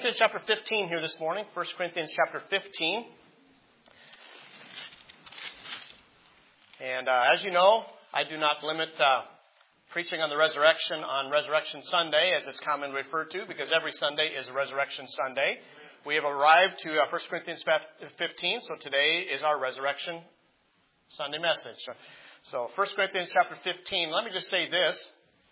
Corinthians chapter 15 here this morning. 1 Corinthians chapter 15. And as you know, I do not limit preaching on the resurrection on Resurrection Sunday, as it's commonly referred to, because every Sunday is a Resurrection Sunday. We have arrived to 1 Corinthians 15, so today is our Resurrection Sunday message. So 1 Corinthians chapter 15, let me just say this.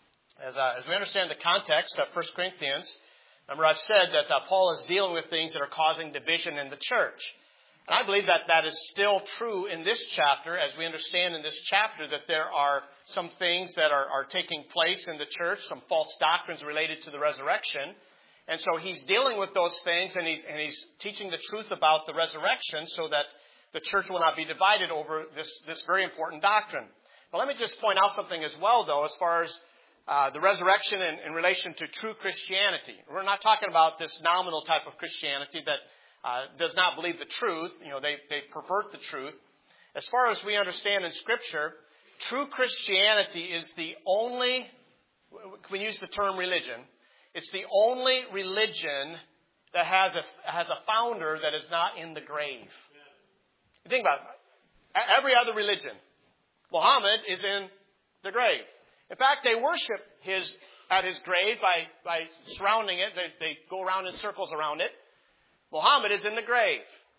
As we understand the context of 1 Corinthians, remember I've said that Paul is dealing with things that are causing division in the church. And I believe that that is still true in this chapter, as we understand in this chapter that there are some things that are taking place in the church, some false doctrines related to the resurrection. And so he's dealing with those things, and he's teaching the truth about the resurrection so that the church will not be divided over this very important doctrine. But let me just point out something as well, though, as far as the resurrection in relation to true Christianity. We're not talking about this nominal type of Christianity that does not believe the truth. You know, they pervert the truth. As far as we understand in Scripture, true Christianity is the only, we use the term religion, it's the only religion that has a founder that is not in the grave. You think about it. Every other religion, Muhammad is in the grave. In fact, they worship at his grave by surrounding it. They go around in circles around it. Muhammad is in the grave.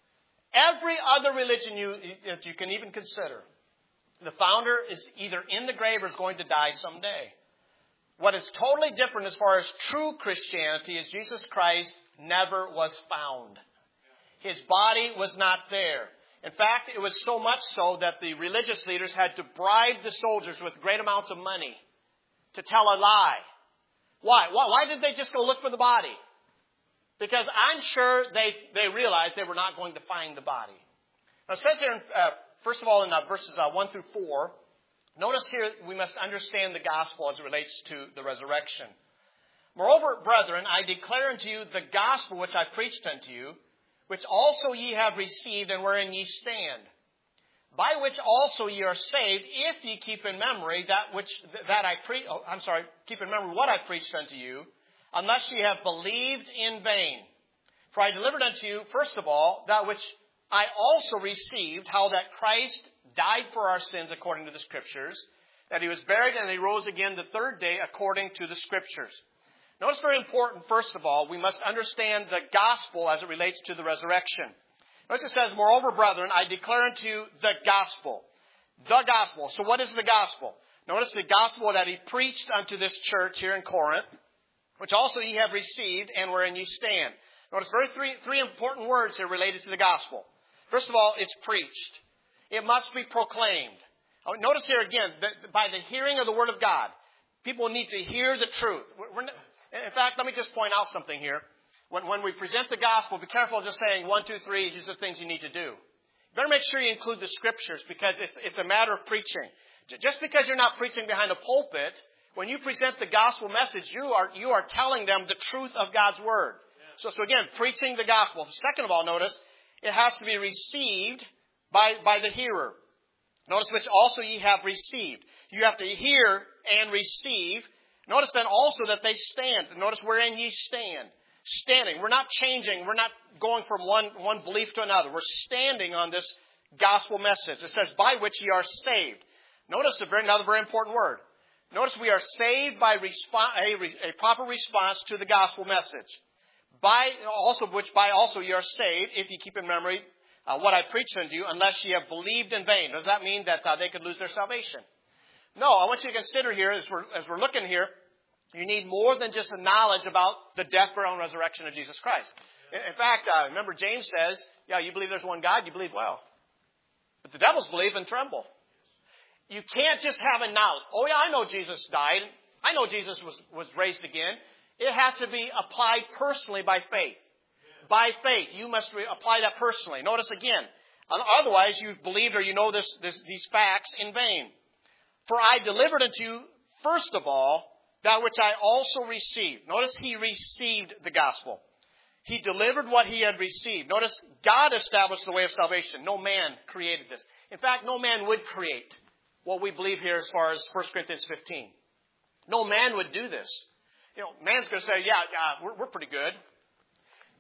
Every other religion you can even consider, the founder is either in the grave or is going to die someday. What is totally different as far as true Christianity is Jesus Christ never was found. His body was not there. In fact, it was so much so that the religious leaders had to bribe the soldiers with great amounts of money to tell a lie. Why? Why did they just go look for the body? Because I'm sure they realized they were not going to find the body. Now it says here, first of all, in verses 1 through 4, notice here we must understand the gospel as it relates to the resurrection. Moreover, brethren, I declare unto you the gospel which I preached unto you, which also ye have received and wherein ye stand, by which also ye are saved, if ye keep in memory keep in memory what I preached unto you, unless ye have believed in vain. For I delivered unto you, first of all, that which I also received, how that Christ died for our sins according to the Scriptures, that he was buried and he rose again the third day according to the Scriptures. Notice very important, first of all, we must understand the gospel as it relates to the resurrection. Notice it says, moreover, brethren, I declare unto you the gospel. The gospel. So what is the gospel? Notice the gospel that he preached unto this church here in Corinth, which also ye have received and wherein ye stand. Notice three important words here related to the gospel. First of all, it's preached. It must be proclaimed. Notice here again, that by the hearing of the word of God, people need to hear the truth. In fact, let me just point out something here. When we present the gospel, be careful of just saying 1, 2, 3, these are the things you need to do. You better make sure you include the Scriptures, because it's a matter of preaching. Just because you're not preaching behind a pulpit, when you present the gospel message, you are telling them the truth of God's word. Yeah. So again, preaching the gospel. Second of all, notice, it has to be received by the hearer. Notice which also ye have received. You have to hear and receive. Notice then also that they stand. Notice wherein ye stand. Standing. We're not changing. We're not going from one belief to another. We're standing on this gospel message. It says, by which ye are saved. Notice another very important word. Notice we are saved by a proper response to the gospel message. By also ye are saved, if ye keep in memory what I preached unto you, unless ye have believed in vain. Does that mean that they could lose their salvation? No, I want you to consider here, as we're looking here, you need more than just a knowledge about the death, burial, and resurrection of Jesus Christ. In fact, remember James says, yeah, you believe there's one God, you believe well. But the devils believe and tremble. You can't just have a knowledge. Oh yeah, I know Jesus died. I know Jesus was raised again. It has to be applied personally by faith. By faith. You must apply that personally. Notice again. Otherwise, you've believed or you know these facts in vain. For I delivered unto you, first of all, that which I also received. Notice he received the gospel. He delivered what he had received. Notice God established the way of salvation. No man created this. In fact, no man would create what we believe here as far as 1 Corinthians 15. No man would do this. You know, man's going to say, yeah, we're pretty good.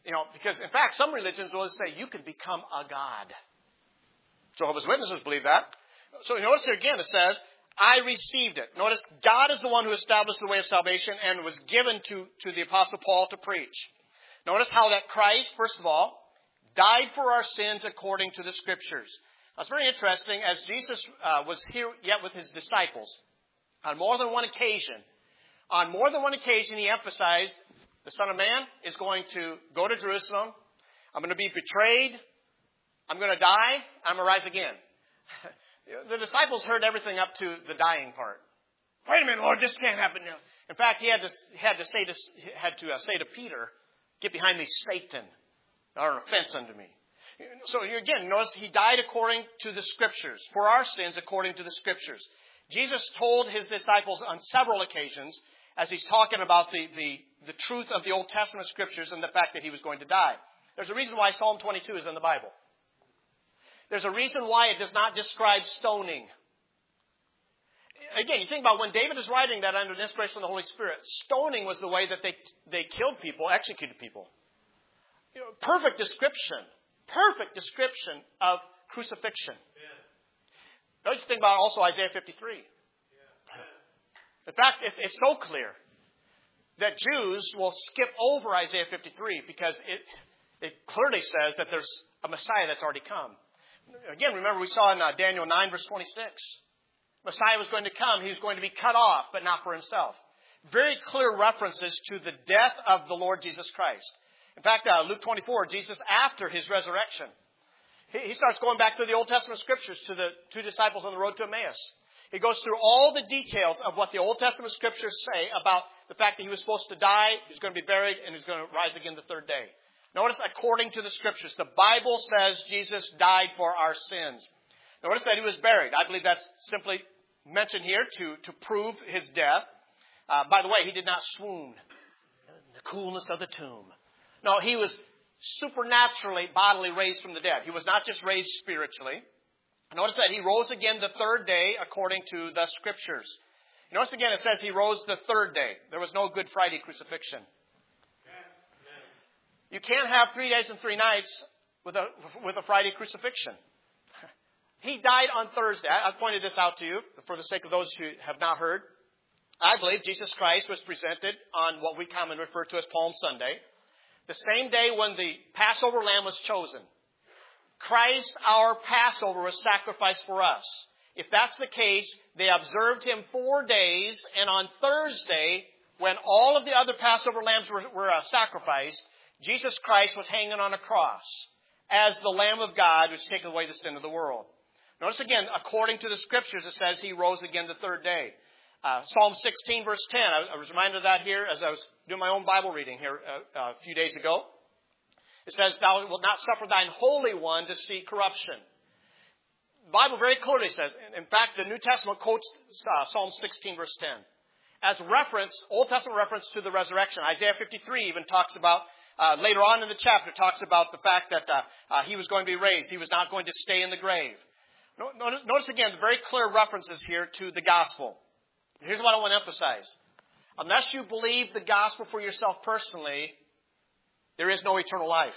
because in fact, some religions will say you can become a god. Jehovah's Witnesses believe that. So notice here again, it says, I received it. Notice, God is the one who established the way of salvation and was given to the Apostle Paul to preach. Notice how that Christ, first of all, died for our sins according to the Scriptures. That's very interesting, as Jesus was here yet with his disciples. On more than one occasion, he emphasized, the Son of Man is going to go to Jerusalem. I'm going to be betrayed. I'm going to die. I'm going to rise again. The disciples heard everything up to the dying part. Wait a minute, Lord, this can't happen now. In fact, he had to say to Peter, get behind me, Satan, or an offense unto me. So again, notice he died according to the Scriptures, for our sins according to the Scriptures. Jesus told his disciples on several occasions, as he's talking about the truth of the Old Testament Scriptures and the fact that he was going to die. There's a reason why Psalm 22 is in the Bible. There's a reason why it does not describe stoning. Again, you think about when David is writing that under the inspiration of the Holy Spirit, stoning was the way that they killed people, executed people. Perfect description of crucifixion. Yeah. Don't you think about also Isaiah 53? Yeah. In fact, it's so clear that Jews will skip over Isaiah 53 because it clearly says that there's a Messiah that's already come. Again, remember we saw in Daniel 9, verse 26. Messiah was going to come. He was going to be cut off, but not for himself. Very clear references to the death of the Lord Jesus Christ. In fact, Luke 24, Jesus, after his resurrection, he starts going back to the Old Testament Scriptures, to the two disciples on the road to Emmaus. He goes through all the details of what the Old Testament Scriptures say about the fact that he was supposed to die, he was going to be buried, and he was going to rise again the third day. Notice, according to the Scriptures, the Bible says Jesus died for our sins. Notice that he was buried. I believe that's simply mentioned here to prove his death. By the way, he did not swoon in the coolness of the tomb. No, he was supernaturally, bodily raised from the dead. He was not just raised spiritually. Notice that he rose again the third day according to the Scriptures. Notice again it says he rose the third day. There was no Good Friday crucifixion. You can't have 3 days and 3 nights with a Friday crucifixion. He died on Thursday. I pointed this out to you for the sake of those who have not heard. I believe Jesus Christ was presented on what we commonly refer to as Palm Sunday, the same day when the Passover lamb was chosen. Christ, our Passover, was sacrificed for us. If that's the case, they observed him 4 days, and on Thursday, when all of the other Passover lambs were sacrificed, Jesus Christ was hanging on a cross as the Lamb of God who's taken away the sin of the world. Notice again, according to the Scriptures, it says he rose again the third day. Psalm 16, verse 10. I was reminded of that here as I was doing my own Bible reading here a few days ago. It says, thou wilt not suffer thine Holy One to see corruption. The Bible very clearly says, in fact, the New Testament quotes Psalm 16, verse 10. As reference, Old Testament reference to the resurrection. Isaiah 53 even talks about, later on in the chapter, talks about the fact that he was going to be raised. He was not going to stay in the grave. Notice again, the very clear references here to the gospel. Here's what I want to emphasize. Unless you believe the gospel for yourself personally, there is no eternal life.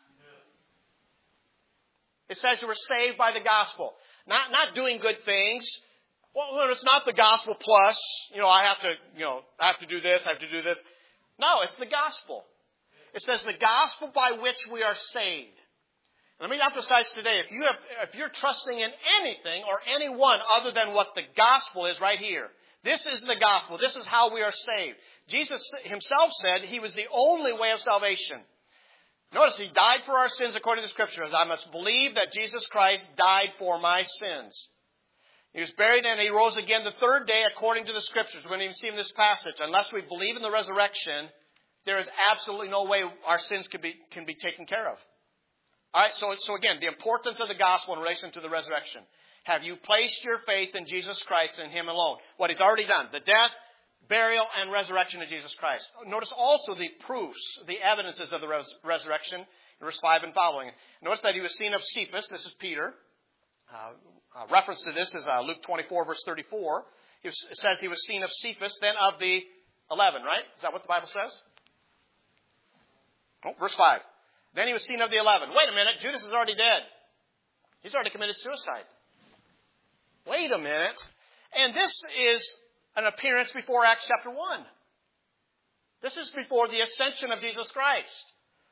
It says you were saved by the gospel. Not doing good things. Well, it's not the gospel plus, I have to do this, I have to do this. No, it's the gospel. It says the gospel by which we are saved. Let me emphasize today, if you're trusting in anything or anyone other than what the gospel is right here, this is the gospel. This is how we are saved. Jesus himself said he was the only way of salvation. Notice he died for our sins according to the Scriptures. I must believe that Jesus Christ died for my sins. He was buried and he rose again the third day according to the Scriptures. We're going to even see in this passage. Unless we believe in the resurrection, there is absolutely no way our sins can be taken care of. All right, so again, the importance of the gospel in relation to the resurrection. Have you placed your faith in Jesus Christ and him alone? What he's already done. The death, burial, and resurrection of Jesus Christ. Notice also the proofs, the evidences of the resurrection in verse 5 and following. Notice that he was seen of Cephas. This is Peter. Reference to this is Luke 24, verse 34. It says he was seen of Cephas, then of the 11, right? Is that what the Bible says? Oh, verse 5. Then he was seen of the 11. Wait a minute, Judas is already dead. He's already committed suicide. Wait a minute. And this is an appearance before Acts chapter 1. This is before the ascension of Jesus Christ.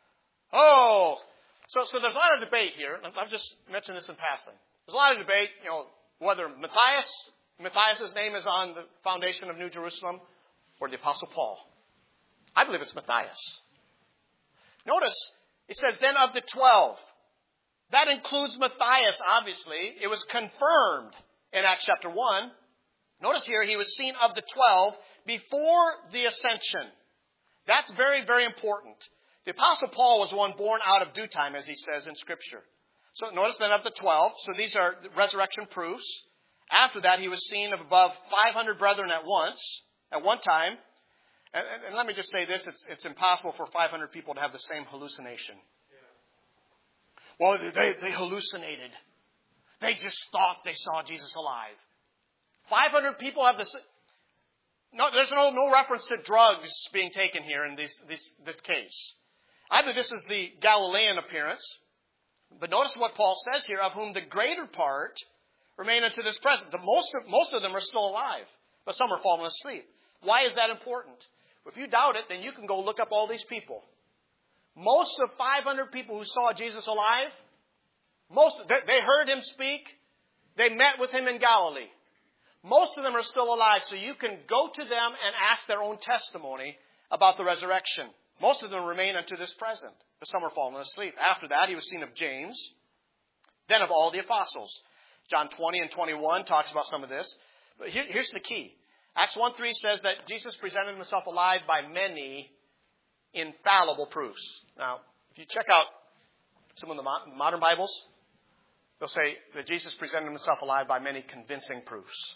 Oh, so there's a lot of debate here. I've just mentioned this in passing. There's a lot of debate, whether Matthias' name is on the foundation of New Jerusalem or the Apostle Paul. I believe it's Matthias. Notice, it says, then of the 12. That includes Matthias, obviously. It was confirmed in Acts chapter 1. Notice here, he was seen of the 12 before the ascension. That's very, very important. The Apostle Paul was one born out of due time, as he says in Scripture. So notice then of the 12. So these are resurrection proofs. After that, he was seen of above 500 brethren at one time. And let me just say this, it's impossible for 500 people to have the same hallucination. Well, they hallucinated. They just thought they saw Jesus alive. 500 people have this. No, there's no reference to drugs being taken here in this case. I believe this is the Galilean appearance. But notice what Paul says here, of whom the greater part remain unto this present. Most of them are still alive, but some are fallen asleep. Why is that important? If you doubt it, then you can go look up all these people. Most of 500 people who saw Jesus alive, they heard him speak. They met with him in Galilee. Most of them are still alive, so you can go to them and ask their own testimony about the resurrection. Most of them remain unto this present, but some are fallen asleep. After that, he was seen of James, then of all the apostles. John 20 and 21 talks about some of this. But here's the key. Acts 1:3 says that Jesus presented himself alive by many infallible proofs. Now, if you check out some of the modern Bibles, they'll say that Jesus presented himself alive by many convincing proofs.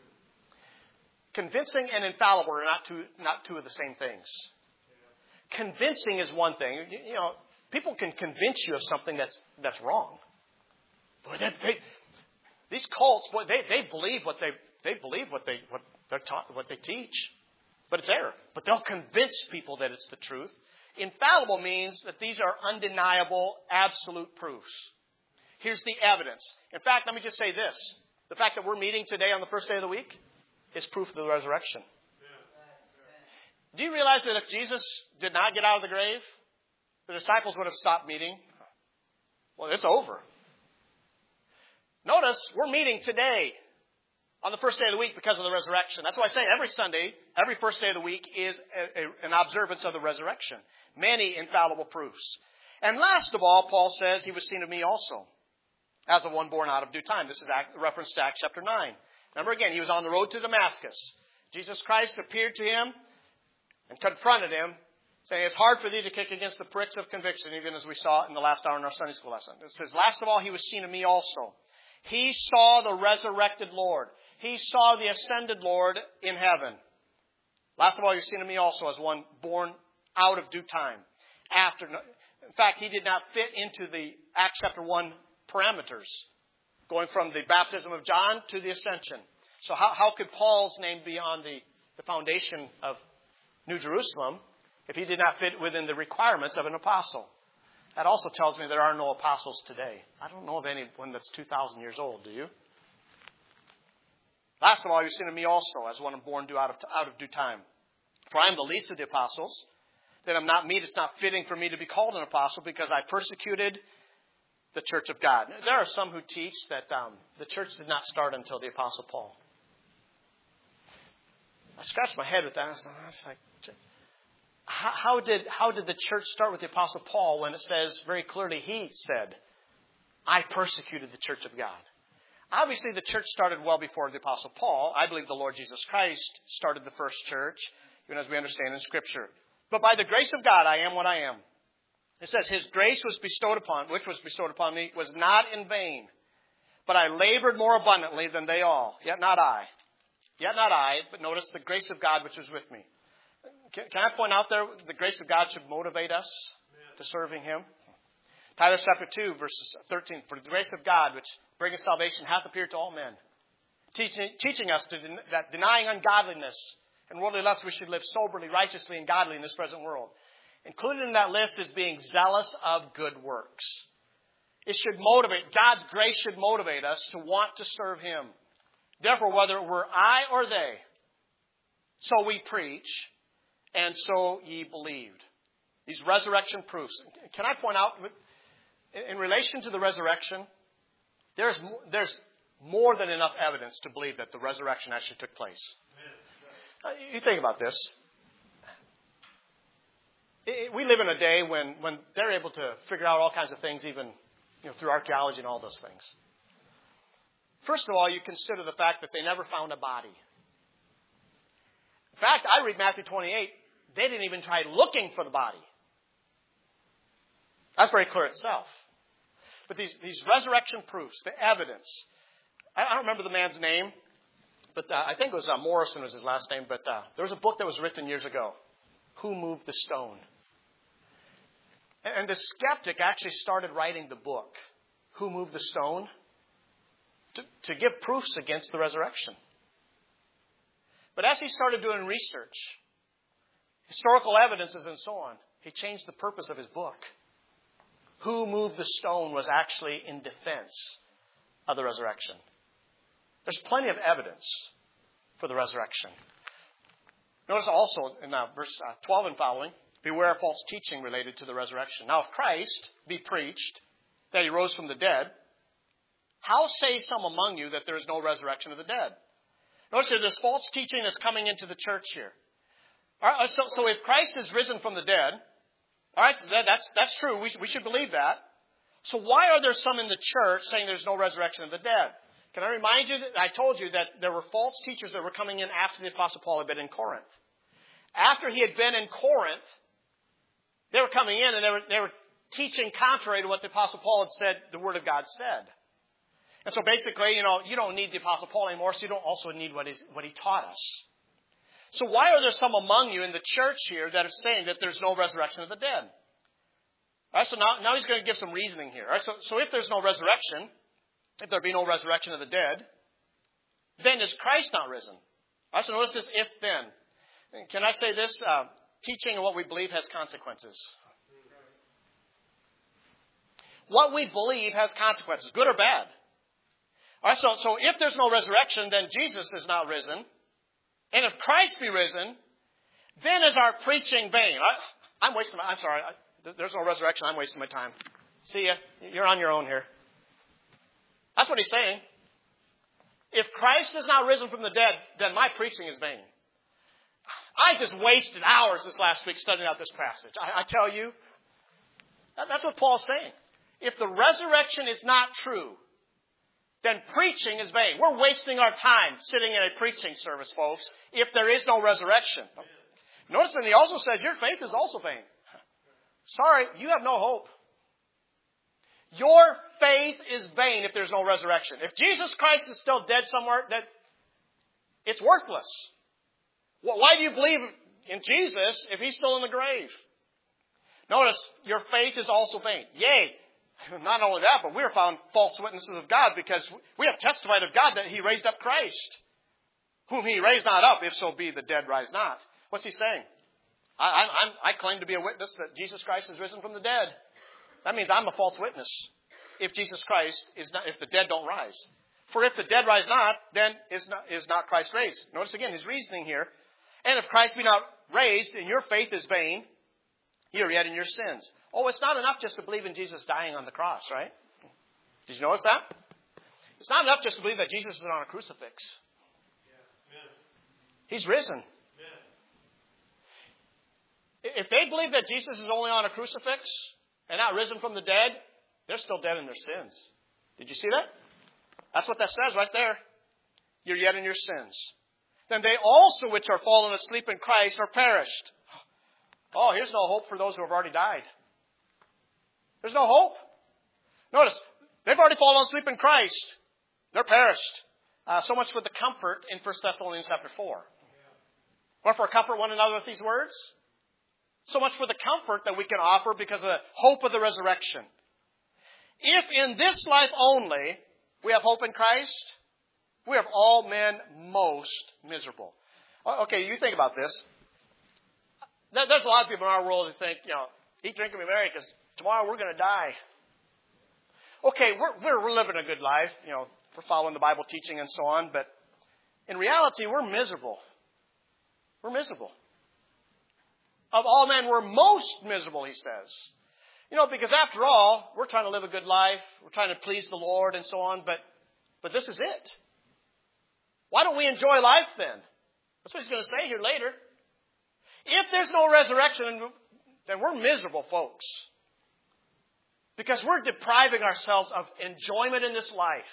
Convincing and infallible are not two of the same things. Convincing is one thing. People can convince you of something that's wrong. Boy, these cults, boy, they believe what they're taught, what they teach, but it's error. But they'll convince people that it's the truth. Infallible means that these are undeniable, absolute proofs. Here's the evidence. In fact, let me just say this: the fact that we're meeting today on the first day of the week is proof of the resurrection. Do you realize that if Jesus did not get out of the grave, the disciples would have stopped meeting? Well, it's over. Notice, we're meeting today on the first day of the week because of the resurrection. That's why I say every Sunday, every first day of the week is an observance of the resurrection. Many infallible proofs. And last of all, Paul says, he was seen of me also, as of one born out of due time. This is a reference to Acts chapter 9. Remember again, he was on the road to Damascus. Jesus Christ appeared to him and confronted him, saying, it's hard for thee to kick against the pricks of conviction, even as we saw in the last hour in our Sunday school lesson. It says, last of all, he was seen of me also. He saw the resurrected Lord. He saw the ascended Lord in heaven. Last of all, he was seen of me also as one born out of due time. In fact, he did not fit into the Acts chapter 1 parameters, going from the baptism of John to the ascension. So how could Paul's name be on the foundation of New Jerusalem if he did not fit within the requirements of an apostle? That also tells me there are no apostles today. I don't know of anyone that's 2,000 years old, do you? Last of all, you've seen of me also as one born out of due time. For I am the least of the apostles. Then I'm not meet. It's not fitting for me to be called an apostle because I persecuted the church of God. There are some who teach that the church did not start until the Apostle Paul. I scratched my head with that. I was like, how did the church start with the Apostle Paul when it says very clearly he said, I persecuted the church of God? Obviously, the church started well before the Apostle Paul. I believe the Lord Jesus Christ started the first church, even as we understand in Scripture. But by the grace of God, I am what I am. It says, his grace was bestowed upon, which was bestowed upon me, was not in vain. But I labored more abundantly than they all. Yet not I. Yet not I, but notice the grace of God which was with me. Can I point out there, the grace of God should motivate us to serving him? Titus chapter 2, verses 13. For the grace of God, which bringeth salvation, hath appeared to all men, teaching us that denying ungodliness and worldly lust, we should live soberly, righteously, and godly in this present world. Included in that list is being zealous of good works. It should motivate, God's grace should motivate us to want to serve Him. Therefore, whether it were I or they, so we preach, and so ye believed. These resurrection proofs. Can I point out, in relation to the resurrection, there's more than enough evidence to believe that the resurrection actually took place. You think about this. We live in a day when they're able to figure out all kinds of things, even through archaeology and all those things. First of all, you consider the fact that they never found a body. In fact, I read Matthew 28. They didn't even try looking for the body. That's very clear itself. But these resurrection proofs, the evidence. I don't remember the man's name, but I think it was Morrison was his last name. But there was a book that was written years ago, Who Moved the Stone? And the skeptic actually started writing the book, Who Moved the Stone, to give proofs against the resurrection. But as he started doing research, historical evidences and so on, he changed the purpose of his book. Who Moved the Stone was actually in defense of the resurrection. There's plenty of evidence for the resurrection. Notice also in verse 12 and following, beware of false teaching related to the resurrection. Now, if Christ be preached that He rose from the dead, how say some among you that there is no resurrection of the dead? Notice here, there's false teaching that's coming into the church here. All right, so if Christ is risen from the dead, all right, so that's true. We should believe that. So why are there some in the church saying there's no resurrection of the dead? Can I remind you that I told you that there were false teachers that were coming in after the Apostle Paul had been in Corinth. After he had been in Corinth, they were coming in and they were teaching contrary to what the Apostle Paul had said, the Word of God said. And so basically, you don't need the Apostle Paul anymore, so you don't also need what he taught us. So why are there some among you in the church here that are saying that there's no resurrection of the dead? All right, so now he's going to give some reasoning here. All right, so if there's no resurrection, if there be no resurrection of the dead, then is Christ not risen? All right, so notice this if then. Can I say this? Teaching and what we believe has consequences. What we believe has consequences, good or bad. All right, so if there's no resurrection, then Jesus is not risen. And if Christ be risen, then is our preaching vain. I'm sorry. There's no resurrection. I'm wasting my time. See ya. You're on your own here. That's what he's saying. If Christ is not risen from the dead, then my preaching is vain. I just wasted hours this last week studying out this passage. I tell you, that's what Paul's saying. If the resurrection is not true, then preaching is vain. We're wasting our time sitting in a preaching service, folks, if there is no resurrection. Notice that he also says your faith is also vain. Sorry, you have no hope. Your faith is vain if there's no resurrection. If Jesus Christ is still dead somewhere, that it's worthless. Why do you believe in Jesus if He's still in the grave? Notice, your faith is also vain. Yea, not only that, but we are found false witnesses of God because we have testified of God that He raised up Christ, whom He raised not up, if so be the dead rise not. What's He saying? I claim to be a witness that Jesus Christ is risen from the dead. That means I'm a false witness if Jesus Christ is not, if the dead don't rise. For if the dead rise not, then is not Christ raised. Notice again his reasoning here. And if Christ be not raised, and your faith is vain, you are yet in your sins. Oh, it's not enough just to believe in Jesus dying on the cross, right? Did you notice that? It's not enough just to believe that Jesus is on a crucifix. He's risen. If they believe that Jesus is only on a crucifix and not risen from the dead, they're still dead in their sins. Did you see that? That's what that says right there. You're yet in your sins. Then they also which are fallen asleep in Christ are perished. Oh, here's no hope for those who have already died. There's no hope. Notice, they've already fallen asleep in Christ. They're perished. So much for the comfort in 1 Thessalonians chapter 4. Wherefore comfort one another with these words. So much for the comfort that we can offer because of the hope of the resurrection. If in this life only we have hope in Christ, we are all men most miserable. Okay, you think about this. There's a lot of people in our world who think, eat, drink, and be merry because tomorrow we're going to die. Okay, we're living a good life, we're following the Bible teaching and so on, but in reality, we're miserable. We're miserable. Of all men, we're most miserable, he says. Because after all, we're trying to live a good life, we're trying to please the Lord and so on, but this is it. Why don't we enjoy life then? That's what he's going to say here later. If there's no resurrection, then we're miserable, folks. Because we're depriving ourselves of enjoyment in this life.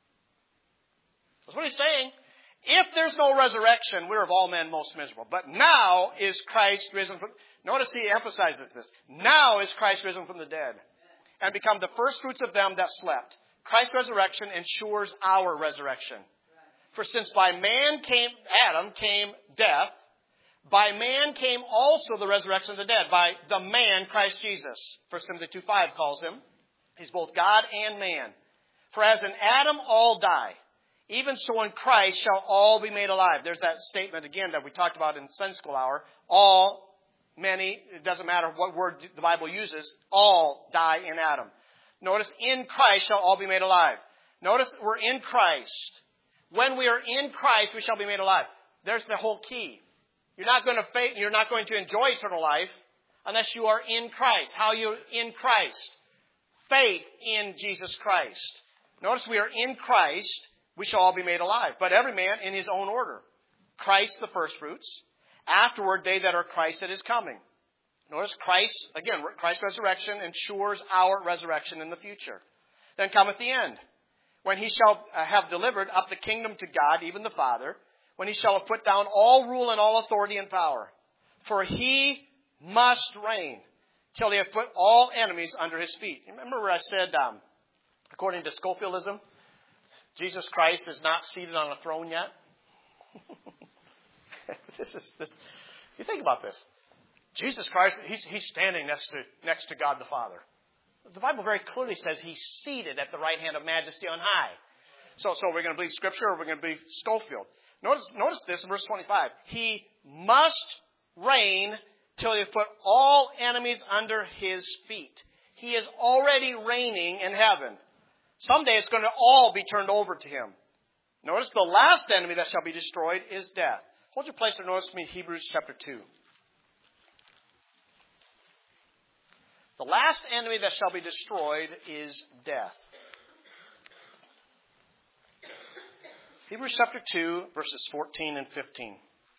That's what he's saying. If there's no resurrection, we're of all men most miserable. But now is Christ risen from... Notice he emphasizes this. Now is Christ risen from the dead and become the first fruits of them that slept. Christ's resurrection ensures our resurrection. For since by man came Adam, came death, by man came also the resurrection of the dead, by the man Christ Jesus. 1 Timothy 2:5 calls him. He's both God and man. For as in Adam all die, even so in Christ shall all be made alive. There's that statement again that we talked about in Sunday school hour. All, many, it doesn't matter what word the Bible uses, all die in Adam. Notice, in Christ shall all be made alive. Notice, we're in Christ. When we are in Christ, we shall be made alive. There's the whole key. You're not going to enjoy eternal life unless you are in Christ. How are you in Christ? Faith in Jesus Christ. Notice we are in Christ, we shall all be made alive. But every man in his own order. Christ the first fruits. Afterward, they that are Christ at his coming. Notice Christ's resurrection ensures our resurrection in the future. Then cometh the end, when he shall have delivered up the kingdom to God, even the Father, when he shall have put down all rule and all authority and power. For he must reign till he hath put all enemies under his feet. Remember where I said, according to Scofieldism, Jesus Christ is not seated on a throne yet? You think about this. Jesus Christ, he's standing next to God the Father. The Bible very clearly says he's seated at the right hand of majesty on high. So we're going to believe Scripture or we're going to believe Scofield. Notice this in verse 25. He must reign till he has put all enemies under his feet. He is already reigning in heaven. Someday it's going to all be turned over to him. Notice the last enemy that shall be destroyed is death. Hold your place and notice me Hebrews chapter 2. The last enemy that shall be destroyed is death. Hebrews chapter 2, verses 14 and 15.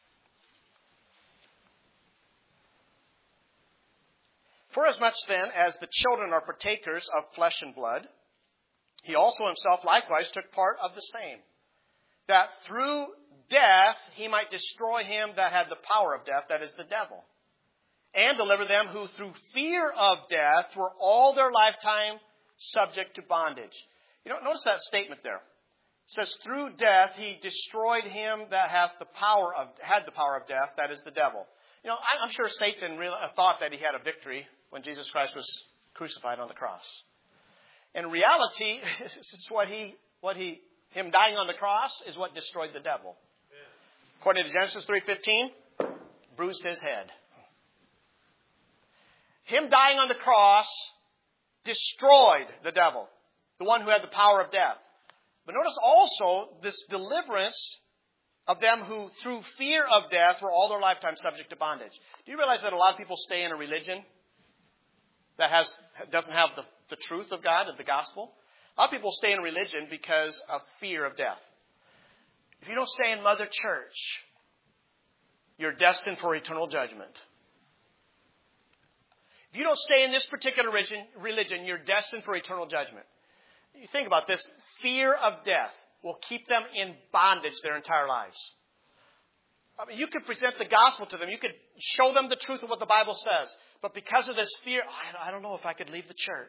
Forasmuch then as the children are partakers of flesh and blood, he also himself likewise took part of the same, that through death he might destroy him that had the power of death, that is the devil, and deliver them who through fear of death were all their lifetime subject to bondage. Notice that statement there. It says, through death he destroyed him that had the power of death, that is the devil. I'm sure Satan really thought that he had a victory when Jesus Christ was crucified on the cross. In reality, this is him dying on the cross is what destroyed the devil. According to Genesis 3:15, bruised his head. Him dying on the cross destroyed the devil, the one who had the power of death. But notice also this deliverance of them who through fear of death were all their lifetime subject to bondage. Do you realize that a lot of people stay in a religion that doesn't have the truth of God, of the gospel? A lot of people stay in religion because of fear of death. If you don't stay in Mother Church, you're destined for eternal judgment. If you don't stay in this particular religion, you're destined for eternal judgment. You think about this. Fear of death will keep them in bondage their entire lives. You could present the gospel to them. You could show them the truth of what the Bible says. But because of this fear, I don't know if I could leave the church.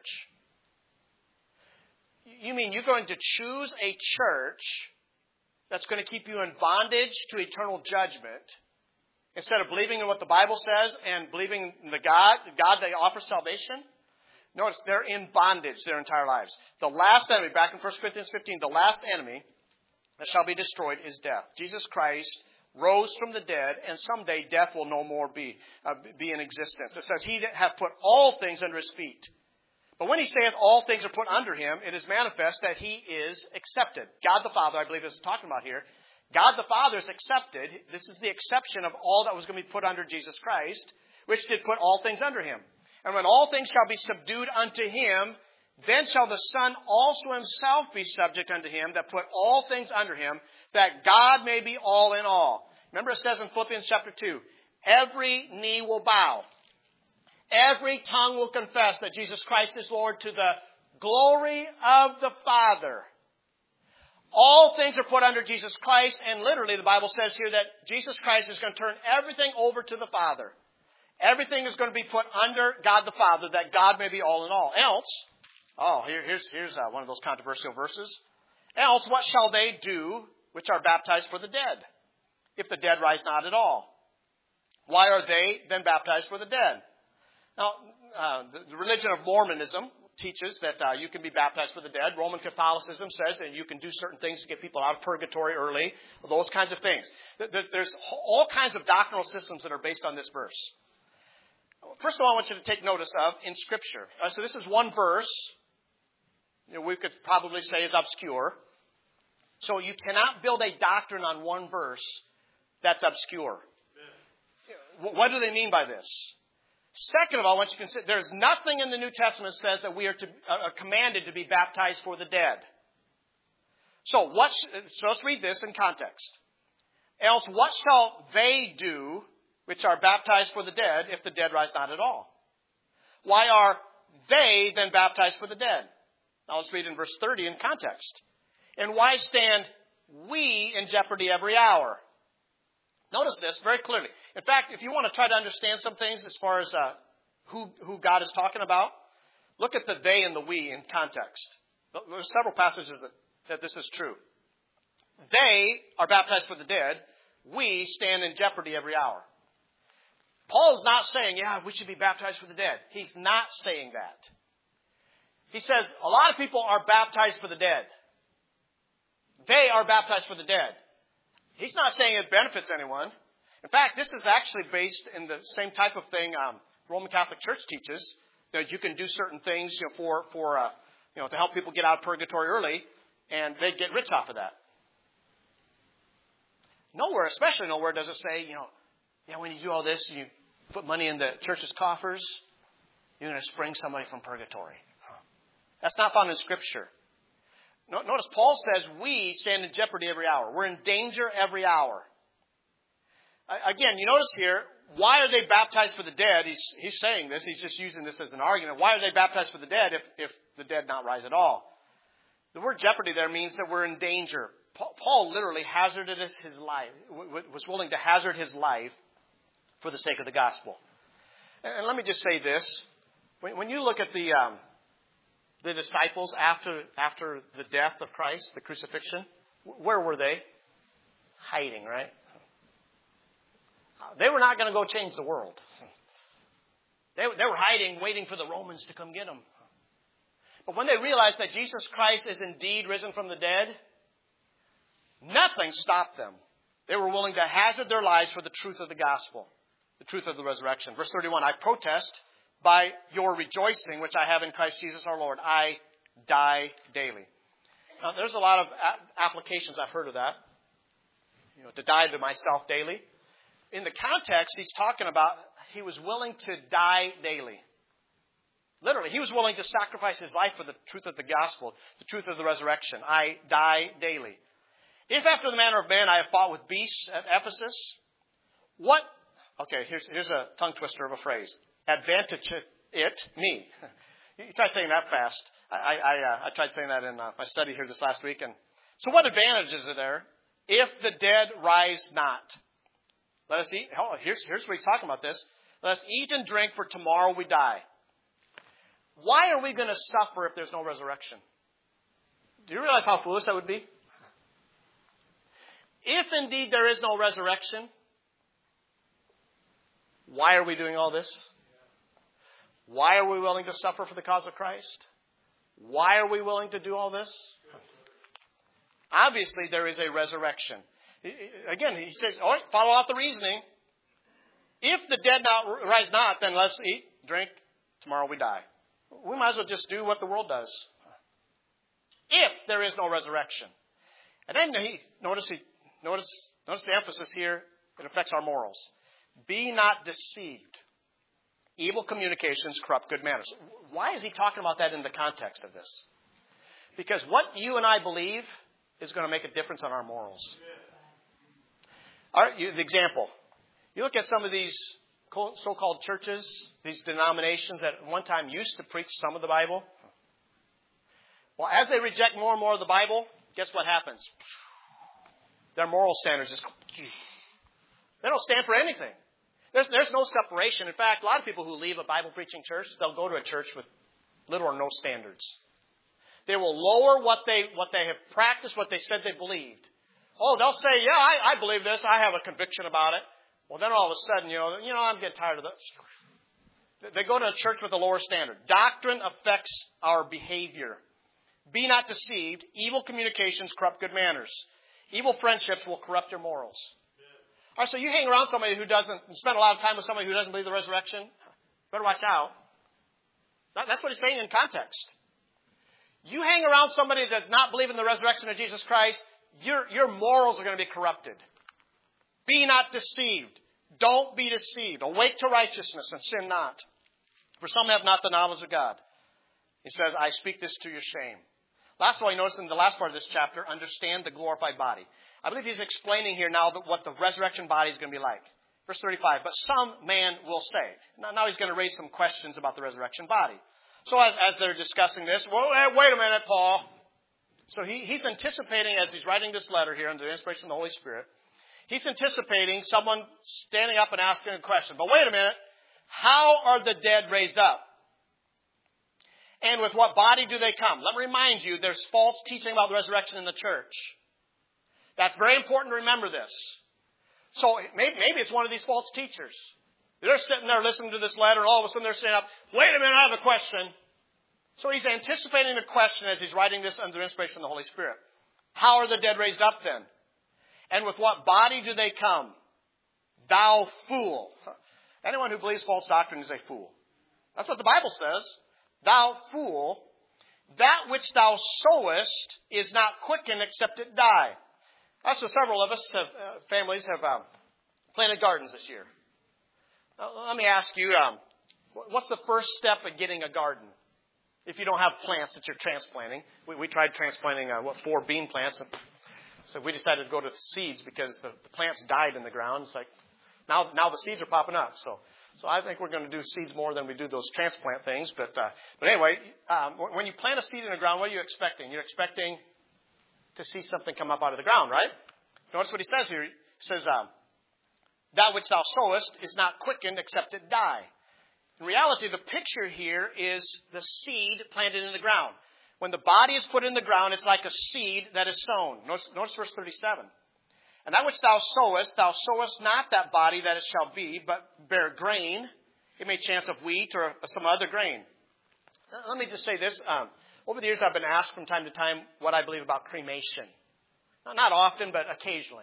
You mean you're going to choose a church that's going to keep you in bondage to eternal judgment instead of believing in what the Bible says and believing in the God that offers salvation? Notice, they're in bondage their entire lives. The last enemy, back in 1 Corinthians 15, the last enemy that shall be destroyed is death. Jesus Christ rose from the dead, and someday death will no more be in existence. It says, He that hath put all things under His feet. But when He saith all things are put under Him, it is manifest that He is accepted. God the Father, I believe this is talking about here. God the Father is accepted. This is the exception of all that was going to be put under Jesus Christ, which did put all things under Him. And when all things shall be subdued unto Him, then shall the Son also Himself be subject unto Him that put all things under Him, that God may be all in all. Remember it says in Philippians chapter 2, every knee will bow. Every tongue will confess that Jesus Christ is Lord to the glory of the Father. All things are put under Jesus Christ, and literally the Bible says here that Jesus Christ is going to turn everything over to the Father. Everything is going to be put under God the Father, that God may be all in all. Else, here's one of those controversial verses. Else, what shall they do which are baptized for the dead, if the dead rise not at all? Why are they then baptized for the dead? Now, the religion of Mormonism teaches that you can be baptized for the dead. Roman Catholicism says that you can do certain things to get people out of purgatory early, those kinds of things. There's all kinds of doctrinal systems that are based on this verse. First of all, I want you to take notice of in Scripture. So this is one verse. We could probably say is obscure. So you cannot build a doctrine on one verse that's obscure. What do they mean by this? Second of all, I want you to consider, there's nothing in the New Testament that says that we are commanded to be baptized for the dead. So let's read this in context. Else, what shall they do which are baptized for the dead, if the dead rise not at all? Why are they then baptized for the dead? Now let's read in verse 30 in context. And why stand we in jeopardy every hour? Notice this very clearly. In fact, if you want to try to understand some things as far as who God is talking about, look at the they and the we in context. There are several passages that this is true. They are baptized for the dead. We stand in jeopardy every hour. Paul's not saying, we should be baptized for the dead. He's not saying that. He says a lot of people are baptized for the dead. They are baptized for the dead. He's not saying it benefits anyone. In fact, this is actually based in the same type of thing Roman Catholic Church teaches, that you can do certain things to help people get out of purgatory early, and they get rich off of that. Nowhere, especially nowhere, does it say, when you do all this, you put money in the church's coffers, you're going to spring somebody from purgatory. That's not found in Scripture. Notice Paul says we stand in jeopardy every hour. We're in danger every hour. Again, you notice here, why are they baptized for the dead? He's saying this. He's just using this as an argument. Why are they baptized for the dead if the dead not rise at all? The word jeopardy there means that we're in danger. Paul literally hazarded his life, was willing to hazard his life for the sake of the gospel. And let me just say this. When you look at the disciples after the death of Christ, the crucifixion, where were they? Hiding, right? They were not going to go change the world. They were hiding, waiting for the Romans to come get them. But when they realized that Jesus Christ is indeed risen from the dead, nothing stopped them. They were willing to hazard their lives for the truth of the gospel, the truth of the resurrection. Verse 31, I protest by your rejoicing, which I have in Christ Jesus our Lord. I die daily. Now, there's a lot of applications I've heard of that. To die to myself daily. In the context, he's talking about he was willing to die daily. Literally, he was willing to sacrifice his life for the truth of the gospel, the truth of the resurrection. I die daily. If after the manner of man I have fought with beasts at Ephesus, what? Okay, here's a tongue twister of a phrase. Advantage it me. You try saying that fast. I tried saying that in my study here this last week. And so what advantages are there if the dead rise not? Let us eat. Here's where he's talking about this. Let us eat and drink, for tomorrow we die. Why are we going to suffer if there's no resurrection? Do you realize how foolish that would be? If indeed there is no resurrection, why are we doing all this? Why are we willing to suffer for the cause of Christ? Why are we willing to do all this? Obviously, there is a resurrection. Again, he says, all right, follow out the reasoning. If the dead rise not, then let's eat, drink, tomorrow we die. We might as well just do what the world does. If there is no resurrection. And then notice the emphasis here. It affects our morals. Be not deceived. Evil communications corrupt good manners. Why is he talking about that in the context of this? Because what you and I believe is going to make a difference on our morals. The example. You look at some of these so-called churches, these denominations that at one time used to preach some of the Bible. Well, as they reject more and more of the Bible, guess what happens? Their moral standards just... They don't stand for anything. There's no separation. In fact, a lot of people who leave a Bible-preaching church, they'll go to a church with little or no standards. They will lower what they have practiced, what they said they believed. Oh, they'll say, yeah, I believe this. I have a conviction about it. Well, then all of a sudden, I'm getting tired of this. They go to a church with a lower standard. Doctrine affects our behavior. Be not deceived. Evil communications corrupt good manners. Evil friendships will corrupt your morals. All right, so you hang around somebody who doesn't, spend a lot of time with somebody who doesn't believe the resurrection, better watch out. That's what he's saying in context. You hang around somebody that does not believe in the resurrection of Jesus Christ, your morals are going to be corrupted. Be not deceived. Don't be deceived. Awake to righteousness and sin not. For some have not the knowledge of God. He says, I speak this to your shame. Last of all, you notice in the last part of this chapter, understand the glorified body. I believe he's explaining here now what the resurrection body is going to be like. Verse 35, but some man will say. Now he's going to raise some questions about the resurrection body. So as they're discussing this, well, wait a minute, Paul. So he's anticipating, as he's writing this letter here under the inspiration of the Holy Spirit, he's anticipating someone standing up and asking a question. But wait a minute, how are the dead raised up? And with what body do they come? Let me remind you, there's false teaching about the resurrection in the church. That's very important to remember this. So maybe it's one of these false teachers. They're sitting there listening to this letter, and all of a sudden they're saying, wait a minute, I have a question. So he's anticipating the question as he's writing this under inspiration of the Holy Spirit. How are the dead raised up then? And with what body do they come? Thou fool. Anyone who believes false doctrine is a fool. That's what the Bible says. Thou fool, that which thou sowest is not quickened except it die. So several of us, families, have planted gardens this year. Let me ask you, what's the first step in getting a garden? If you don't have plants that you're transplanting. We tried transplanting, 4 bean plants. And so we decided to go to seeds because the plants died in the ground. It's like, now the seeds are popping up. So I think we're going to do seeds more than we do those transplant things. But anyway, when you plant a seed in the ground, what are you expecting? You're expecting to see something come up out of the ground, right? Notice what he says here. He says, that which thou sowest is not quickened except it die. In reality, the picture here is the seed planted in the ground. When the body is put in the ground, it's like a seed that is sown. Notice verse 37. And that which thou sowest not that body that it shall be, but bear grain. It may chance of wheat or some other grain. Let me just say this. Over the years, I've been asked from time to time what I believe about cremation. Not often, but occasionally.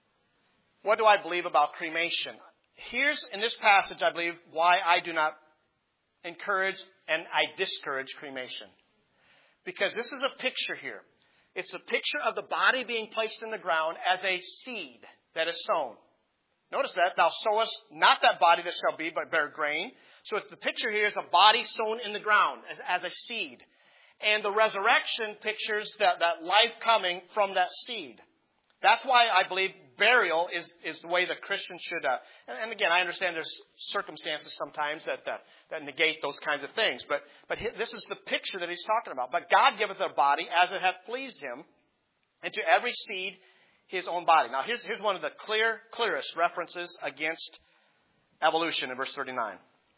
What do I believe about cremation? Here's, in this passage, I believe, why I do not encourage and I discourage cremation. Because this is a picture here. It's a picture of the body being placed in the ground as a seed that is sown. Notice that. Thou sowest not that body that shall be, but bear grain. So the picture here is a body sown in the ground as a seed. And the resurrection pictures that life coming from that seed. That's why I believe burial is the way that Christians should. And again, I understand there's circumstances sometimes that negate those kinds of things. But this is the picture that he's talking about. But God giveth a body as it hath pleased him, and to every seed his own body. Now here's one of the clearest references against evolution in verse 39.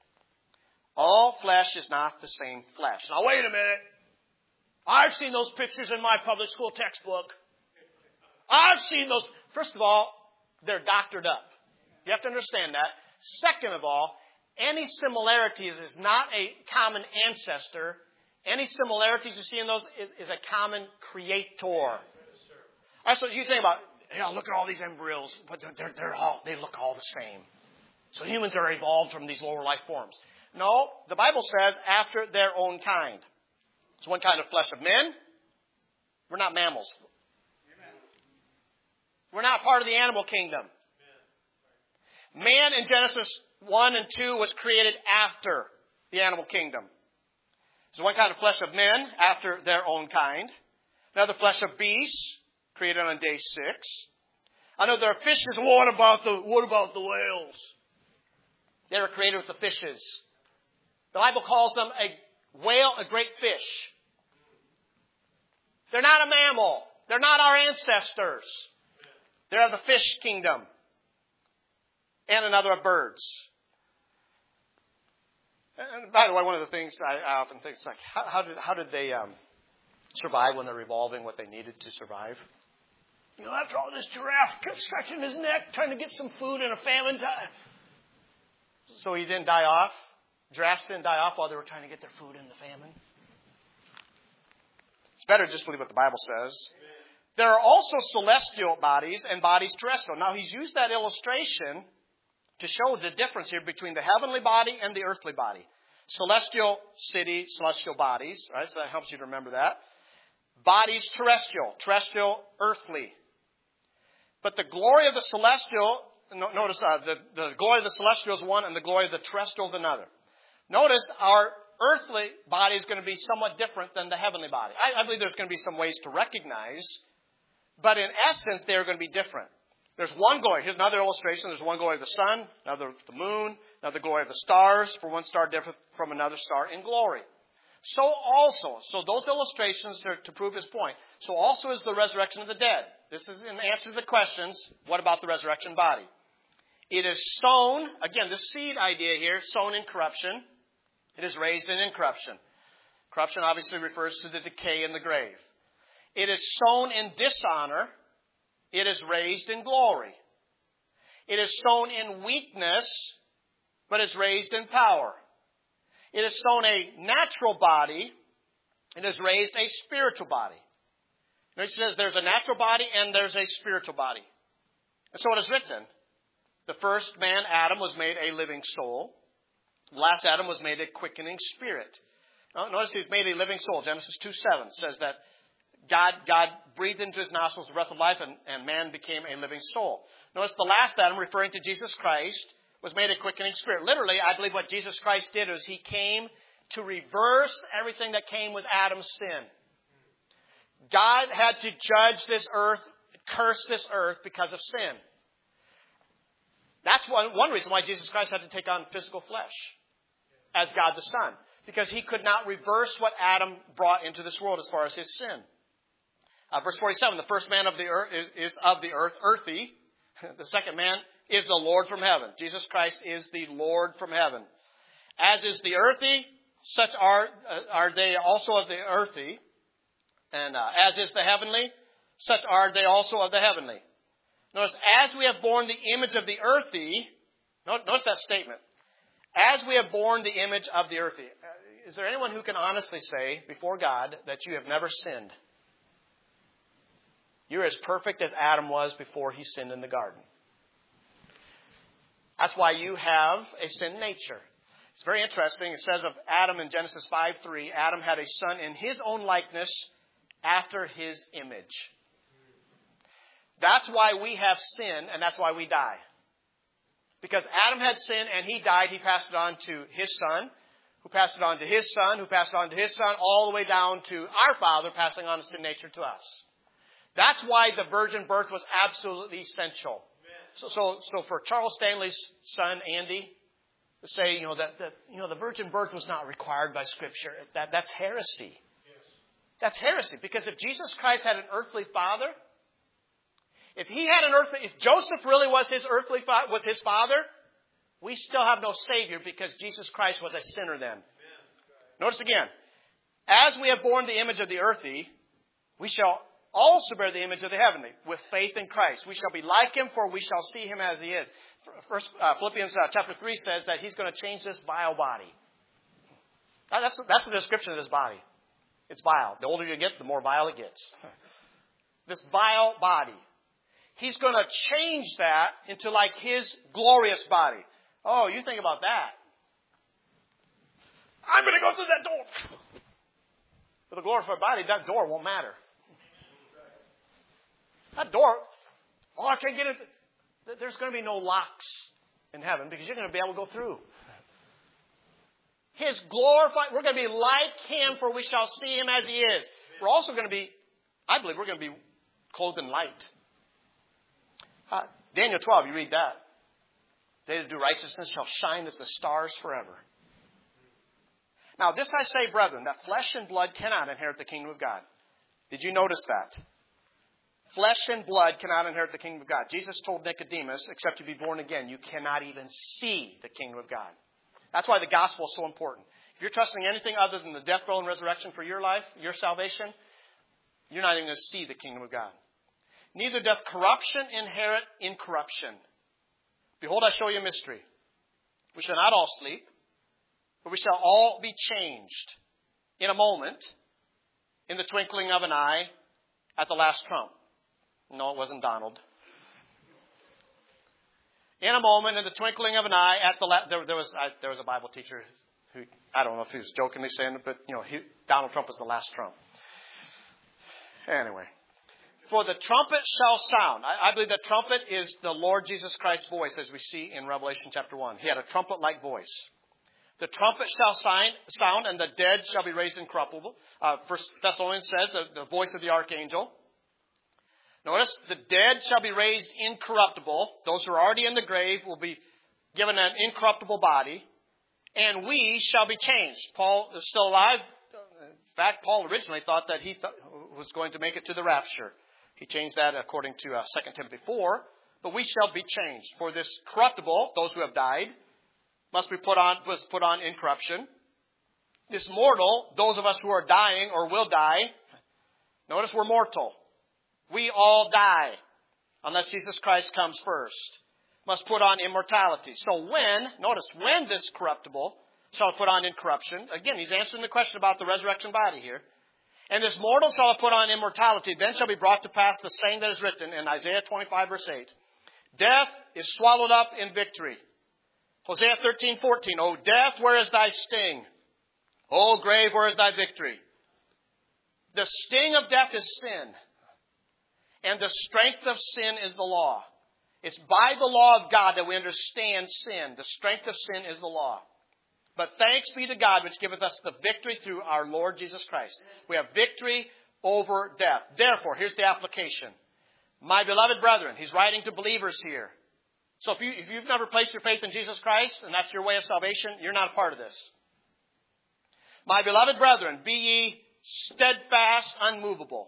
All flesh is not the same flesh. Now wait a minute. I've seen those pictures in my public school textbook. I've seen those. First of all, they're doctored up. You have to understand that. Second of all, any similarities is not a common ancestor. Any similarities you see in those is a common creator. All right, so you think about Yeah, look at all these embryos, but they look all the same. So humans are evolved from these lower life forms. No, the Bible says after their own kind. It's one kind of flesh of men. We're not mammals. We're not part of the animal kingdom. Man in Genesis 1 and 2 was created after the animal kingdom. There's one kind of flesh of men after their own kind. Another flesh of beasts created on day 6. Another fishes. What about the whales? They were created with the fishes. The Bible calls them a whale, a great fish. They're not a mammal. They're not our ancestors. They're of the fish kingdom. And another of birds. And by the way, one of the things I often think is like, how did they survive when they're evolving what they needed to survive? You know, after all, this giraffe kept stretching his neck, trying to get some food in a famine time. So he didn't die off. Giraffes didn't die off while they were trying to get their food in the famine. It's better to just believe what the Bible says. There are also celestial bodies and bodies terrestrial. Now, he's used that illustration to show the difference here between the heavenly body and the earthly body. Celestial city, celestial bodies. Right? So that helps you to remember that. Bodies terrestrial, earthly. But the glory of the celestial, notice the glory of the celestial is one and the glory of the terrestrial is another. Notice our earthly body is going to be somewhat different than the heavenly body. I believe there's going to be some ways to recognize, but in essence, they're going to be different. There's one glory. Here's another illustration. There's one glory of the sun, another of the moon, another glory of the stars, for one star different from another star in glory. So those illustrations are to prove his point. So also is the resurrection of the dead. This is in answer to the questions, what about the resurrection body? It is sown, again, the seed idea here, sown in corruption. It is raised in incorruption. Corruption obviously refers to the decay in the grave. It is sown in dishonor. It is raised in glory. It is sown in weakness, but is raised in power. It is sown a natural body. It is raised a spiritual body. Now he says there's a natural body and there's a spiritual body. And so it is written, the first man, Adam, was made a living soul. The last Adam was made a quickening spirit. Now, notice he's made a living soul. Genesis 2:7 says that God breathed into his nostrils the breath of life and man became a living soul. Notice the last Adam, referring to Jesus Christ, was made a quickening spirit. Literally, I believe what Jesus Christ did was he came to reverse everything that came with Adam's sin. God had to judge this earth, curse this earth because of sin. That's one reason why Jesus Christ had to take on physical flesh as God the Son. Because he could not reverse what Adam brought into this world as far as his sin. Verse 47, the first man of the earth is of the earth, earthy. The second man is the Lord from heaven. Jesus Christ is the Lord from heaven. As is the earthy, such are they also of the earthy. And as is the heavenly, such are they also of the heavenly. Notice, as we have borne the image of the earthy, notice that statement. As we have borne the image of the earthy. Is there anyone who can honestly say before God that you have never sinned? You're as perfect as Adam was before he sinned in the garden. That's why you have a sin nature. It's very interesting. It says of Adam in Genesis 5:3, Adam had a son in his own likeness after his image. That's why we have sin and that's why we die. Because Adam had sin and he died, he passed it on to his son, who passed it on to his son, who passed it on to his son, all the way down to our Father passing on the sin nature to us. That's why the virgin birth was absolutely essential. So for Charles Stanley's son, Andy, to say, the virgin birth was not required by Scripture, that's heresy. That's heresy. Because if Jesus Christ had an earthly father, if Joseph really was his father, we still have no Savior because Jesus Christ was a sinner then. Notice again, as we have borne the image of the earthy, we shall also bear the image of the heavenly with faith in Christ. We shall be like him, for we shall see him as he is. Philippians chapter 3 says that he's going to change this vile body. That's the description of this body. It's vile. The older you get, the more vile it gets. This vile body. He's going to change that into like His glorious body. Oh, you think about that. I'm going to go through that door. With a glorified body, that door won't matter. That door, I can't get it. There's going to be no locks in heaven because you're going to be able to go through. His glorified, we're going to be like Him, for we shall see Him as He is. We're also going to be, I believe we're going to be clothed in light. Daniel 12, you read that. They that do righteousness shall shine as the stars forever. Now, this I say, brethren, that flesh and blood cannot inherit the kingdom of God. Did you notice that? Flesh and blood cannot inherit the kingdom of God. Jesus told Nicodemus, except you be born again, you cannot even see the kingdom of God. That's why the gospel is so important. If you're trusting anything other than the death, burial, and resurrection for your life, your salvation, you're not even going to see the kingdom of God. Neither doth corruption inherit incorruption. Behold, I show you a mystery. We shall not all sleep, but we shall all be changed in a moment, in the twinkling of an eye, at the last trump. No, it wasn't Donald. In a moment, in the twinkling of an eye, at the there was a Bible teacher who, I don't know if he was jokingly saying it, but Donald Trump was the last trump. Anyway, for the trumpet shall sound. I believe the trumpet is the Lord Jesus Christ's voice, as we see in Revelation chapter 1. He had a trumpet-like voice. The trumpet shall sound, and the dead shall be raised incorruptible. First Thessalonians says the voice of the archangel. Notice, the dead shall be raised incorruptible. Those who are already in the grave will be given an incorruptible body. And we shall be changed. Paul is still alive. In fact, Paul originally thought that he was going to make it to the rapture. He changed that according to 2 Timothy 4. But we shall be changed. For this corruptible, those who have died, was put on incorruption. This mortal, those of us who are dying or will die, notice we're mortal. We all die, unless Jesus Christ comes first. Must put on immortality. So when this corruptible shall put on incorruption, again, he's answering the question about the resurrection body here. And this mortal shall put on immortality, then shall be brought to pass the saying that is written in Isaiah 25, verse 8. Death is swallowed up in victory. Hosea 13:14. O death, where is thy sting? O grave, where is thy victory? The sting of death is sin. And the strength of sin is the law. It's by the law of God that we understand sin. The strength of sin is the law. But thanks be to God, which giveth us the victory through our Lord Jesus Christ. We have victory over death. Therefore, here's the application. My beloved brethren, he's writing to believers here. So if you've never placed your faith in Jesus Christ, and that's your way of salvation, you're not a part of this. My beloved brethren, be ye steadfast, unmovable.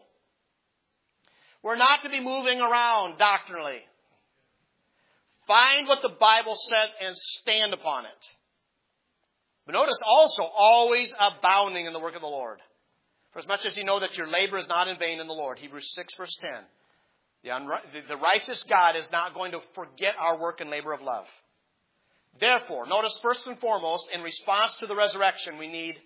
We're not to be moving around doctrinally. Find what the Bible says and stand upon it. But notice also, always abounding in the work of the Lord. For as much as you know that your labor is not in vain in the Lord. Hebrews 6, verse 10. The righteous God is not going to forget our work and labor of love. Therefore, notice first and foremost, in response to the resurrection, we need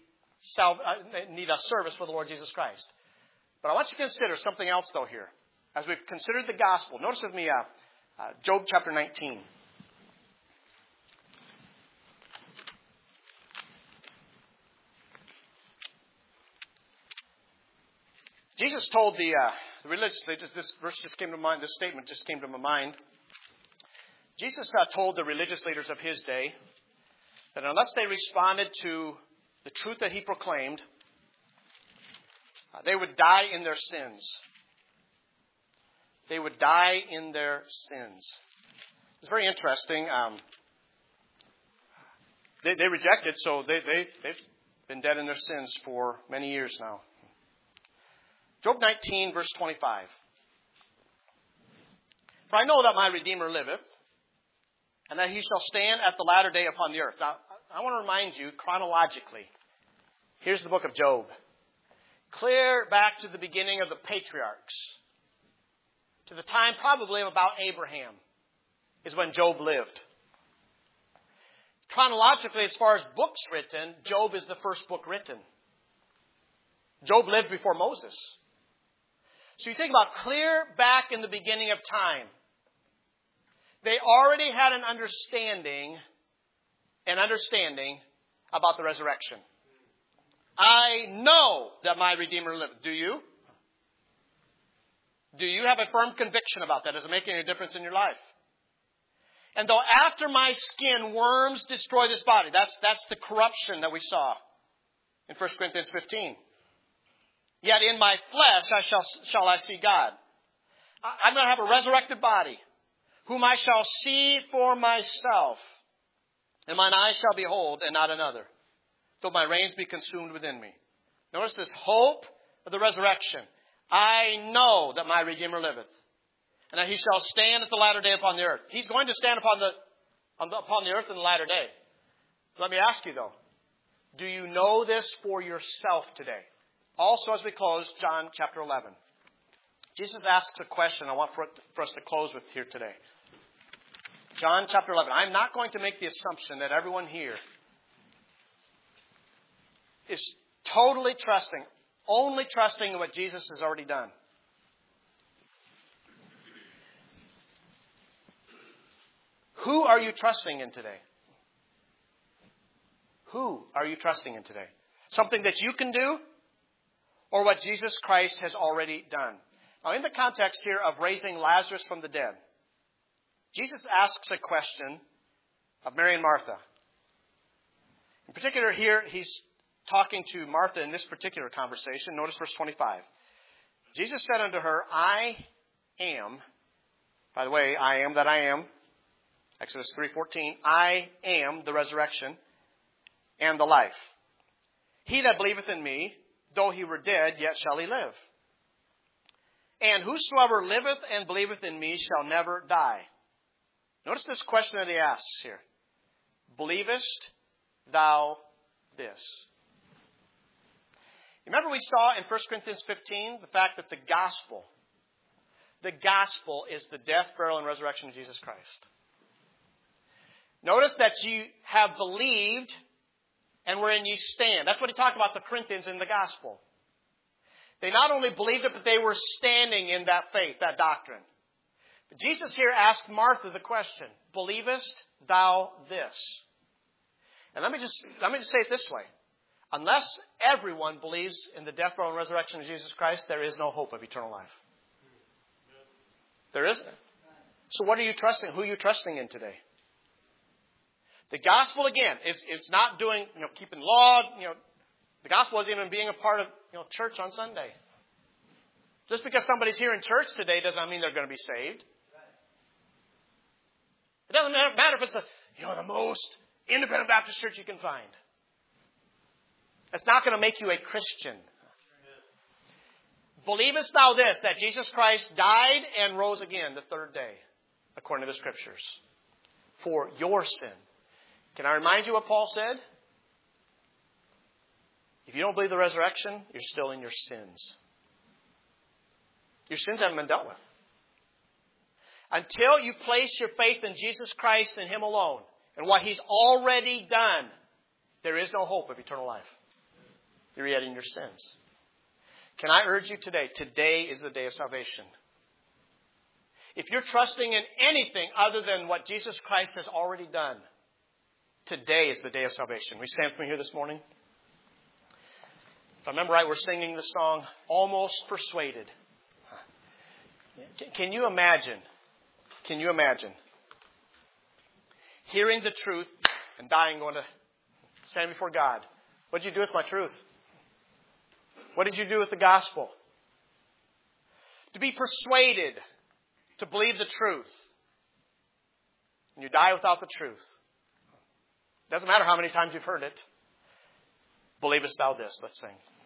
a service for the Lord Jesus Christ. But I want you to consider something else, though, here. As we've considered the gospel, notice with me Job chapter 19. Jesus told the religious leaders, this verse just came to mind, this statement just came to my mind. Jesus told the religious leaders of his day that unless they responded to the truth that he proclaimed, they would die in their sins. They would die in their sins. It's very interesting. They rejected, so they've been dead in their sins for many years now. Job 19, verse 25. For I know that my Redeemer liveth, and that he shall stand at the latter day upon the earth. Now, I want to remind you chronologically. Here's the book of Job. Clear back to the beginning of the patriarchs. To the time probably of about Abraham is when Job lived. Chronologically, as far as books written, Job is the first book written. Job lived before Moses. So you think about clear back in the beginning of time. They already had an understanding about the resurrection. I know that my Redeemer liveth. Do you? Do you have a firm conviction about that? Does it make any difference in your life? And though after my skin worms destroy this body, that's the corruption that we saw in 1 Corinthians 15. Yet in my flesh shall I see God. I'm going to have a resurrected body, whom I shall see for myself, and mine eyes shall behold, and not another, though my reins be consumed within me. Notice this hope of the resurrection. I know that my Redeemer liveth, and that he shall stand at the latter day upon the earth. He's going to stand upon the earth in the latter day. Let me ask you, though, do you know this for yourself today? Also, as we close, John chapter 11. Jesus asks a question I want for us to close with here today. John chapter 11. I'm not going to make the assumption that everyone here is totally trusting, only trusting in what Jesus has already done. Who are you trusting in today? Who are you trusting in today? Something that you can do, or what Jesus Christ has already done? Now, in the context here of raising Lazarus from the dead, Jesus asks a question of Mary and Martha. In particular here, he's talking to Martha in this particular conversation. Notice verse 25. Jesus said unto her, I am, by the way, I am that I am, Exodus 3:14, I am the resurrection and the life. He that believeth in me, though he were dead, yet shall he live. And whosoever liveth and believeth in me shall never die. Notice this question that he asks here. Believest thou this? Remember we saw in 1 Corinthians 15 the fact that the gospel is the death, burial, and resurrection of Jesus Christ. Notice that you have believed and wherein ye stand. That's what he talked about the Corinthians in the gospel. They not only believed it, but they were standing in that faith, that doctrine. But Jesus here asked Martha the question, believest thou this? And let me just say it this way. Unless everyone believes in the death, burial, and resurrection of Jesus Christ, there is no hope of eternal life. There isn't. So what are you trusting? Who are you trusting in today? The gospel, again, is not doing, keeping law. The gospel isn't even being a part of, church on Sunday. Just because somebody's here in church today doesn't mean they're going to be saved. It doesn't matter if it's the most independent Baptist church you can find. That's not going to make you a Christian. Believest thou this, that Jesus Christ died and rose again the third day, according to the Scriptures, for your sin? Can I remind you what Paul said? If you don't believe the resurrection, you're still in your sins. Your sins haven't been dealt with. Until you place your faith in Jesus Christ and Him alone, and what He's already done, there is no hope of eternal life. You're yet in your sins. Can I urge you today? Today is the day of salvation. If you're trusting in anything other than what Jesus Christ has already done, today is the day of salvation. We stand for me here this morning. If I remember right, we're singing the song, Almost Persuaded. Can you imagine hearing the truth and dying, going to stand before God? What did you do with my truth? What did you do with the gospel? To be persuaded to believe the truth. And you die without the truth. Doesn't matter how many times you've heard it. Believest thou this? Let's sing.